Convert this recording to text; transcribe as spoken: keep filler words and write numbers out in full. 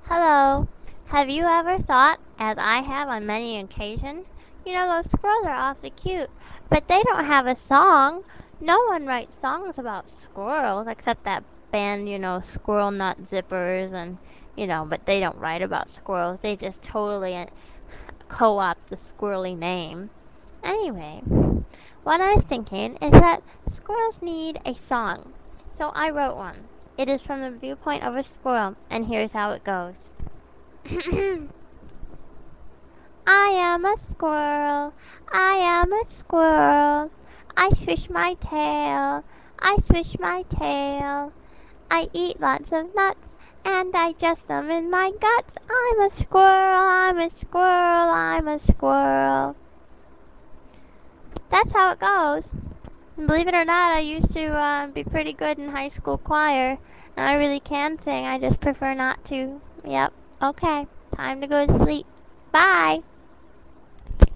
Hello. Have you ever thought, as I have on many occasions, you know those squirrels are awfully cute, but they don't have a song. No one writes songs about squirrels except that band, you know, Squirrel Nut Zippers and, you know, but they don't write about squirrels. They just totally uh, co-opt the squirrely name. Anyway, what I was thinking is that squirrels need a song. So I wrote one. It is from the viewpoint of a squirrel, and here's how it goes. I am a squirrel. I am a squirrel. I swish my tail. I swish my tail. I eat lots of nuts and digest them in my guts. I'm a squirrel. I'm a squirrel. I'm a squirrel. That's how it goes. And believe it or not, I used to uh, be pretty good in high school choir, and I really can sing. I just prefer not to. Yep. Okay. Time to go to sleep. Bye.